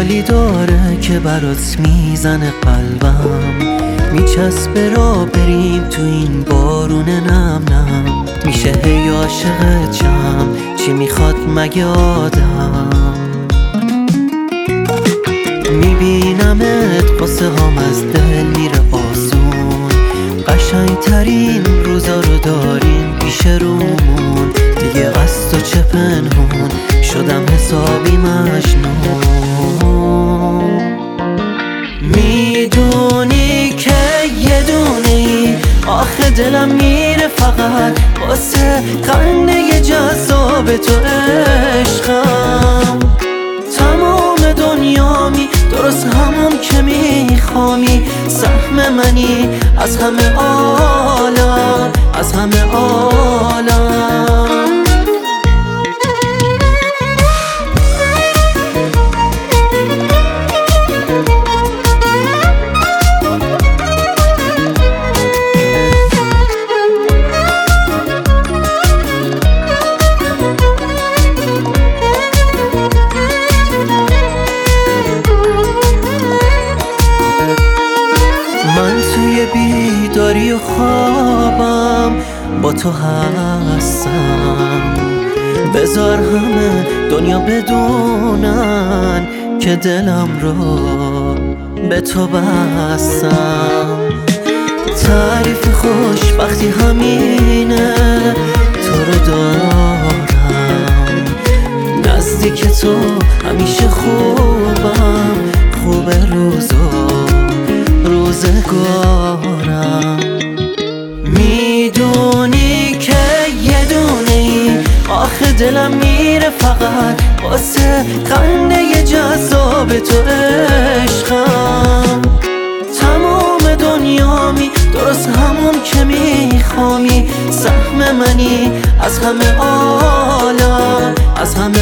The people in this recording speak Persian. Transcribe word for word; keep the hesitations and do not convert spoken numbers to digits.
حالی داره که برات میزنه قلبم، میچسبه را بریم تو این بارون نم نم. میشه هی عاشق چم، چی میخواد مگه آدم؟ میبینمت قصه هام از دل میره آسون، قشنگ ترین روزا رو داریم پیش رومون. دیگه از تو چه پنهون، شدم حسابی مجنون. میدونی که یه دونه ای آخه دلم میره فقط واسه خنده جذاب تو عشقم. تمام دنیامی درست همون که میخوامی، سهم منی از همه عالم، از همه عالم. من توی بیداری و خوابم با تو هستم، بذار همه دنیا بدونن که دلم رو به تو بستم. تعریف خوشبختی همینه، تو رو دارم نزدیک تو همیشه خوبم، خوب روزا روزگارم. میدونی که یه دونه ای آخه دلم میره فقط واسه خنده جذاب تو عشقم. تمام دنیامی درست همون که میخوامی، سهم منی از همه عالم، از همه